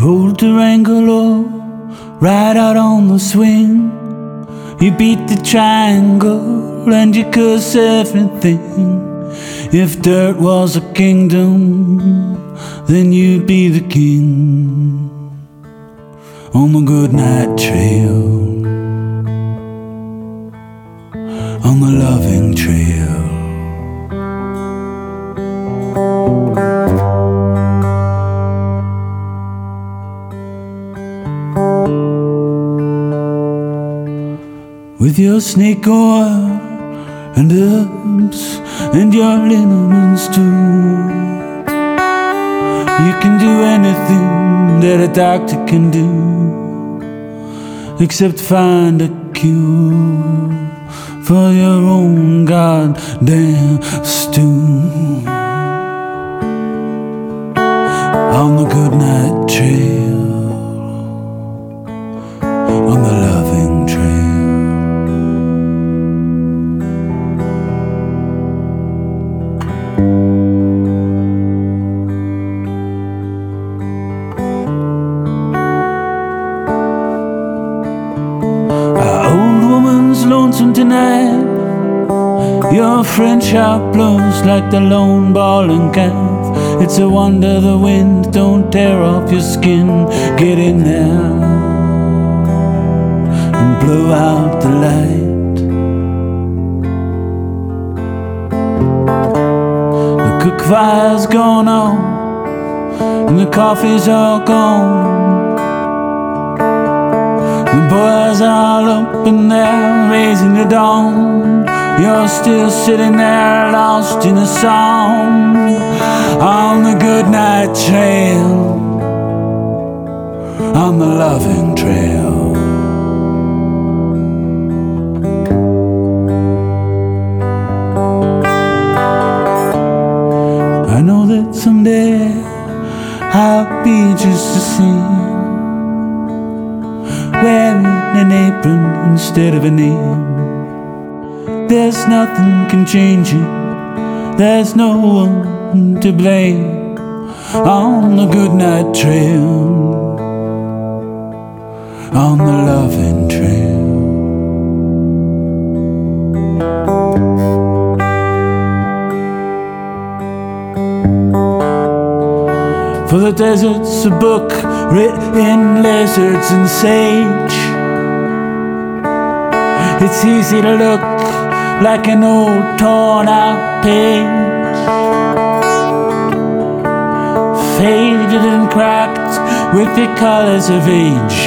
hold the Wrangler right out on the swing. You beat the triangle and you curse everything. If dirt was a kingdom, then you'd be the king. On the Goodnight Trail, on the loving trail. With your snake oil and herbs and your liniments too, you can do anything that a doctor can do, except find a cure for your own goddamn stew. On the Goodnight Trail, on the loving trail. Lonesome tonight, your French harp blows like the lone ball and calf. It's a wonder the wind don't tear off your skin. Get in there and blow out the light. The cook fire's gone on and the coffee's all gone. The boys all up in there raising the dawn. You're still sitting there lost in a song. On the Goodnight Trail, on the loving trail. I know that someday I'll be just the same, wearing an apron instead of a name. There's nothing can change it, there's no one to blame. On the Goodnight Trail, on the loving trail. For the desert's a book written in lizards and sage. It's easy to look like an old torn out page, faded and cracked with the colors of age.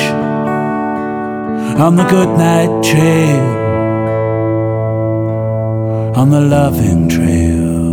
On the Goodnight Trail, on the loving trail.